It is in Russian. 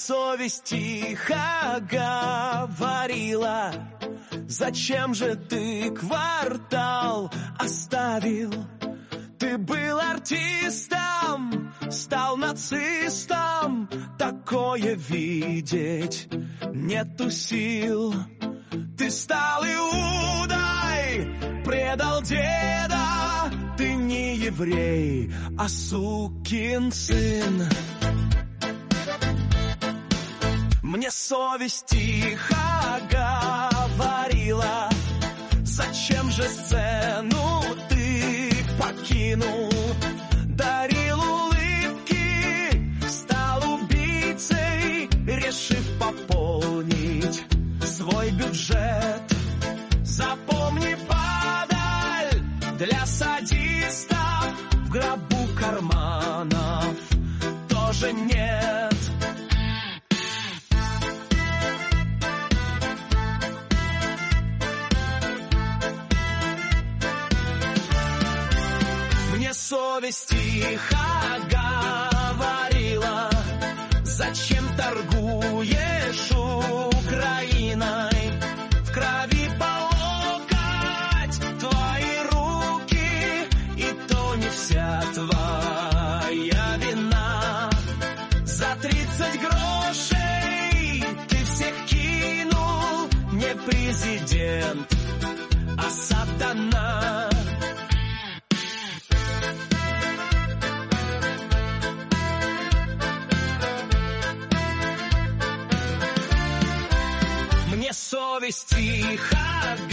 совесть тихо говорила: зачем же ты квартал оставил? Ты был артистом, стал нацистом. Такое видеть нету сил. Ты стал Иудой, предал деда. Ты не еврей, а сукин сын. Мне совесть тихо говорила: зачем же сцену ты покинул? Дарил улыбки, стал убийцей, решив пополнить свой бюджет. Запомни, падаль, для садистов в гробу карманов тоже нет. Совесть тихо говорила: зачем торгуешь Украиной? В крови по локоть твои руки, и то не вся твоя вина. За 30 грошей ты всех кинул, не президент, а сатана. Совесть тихо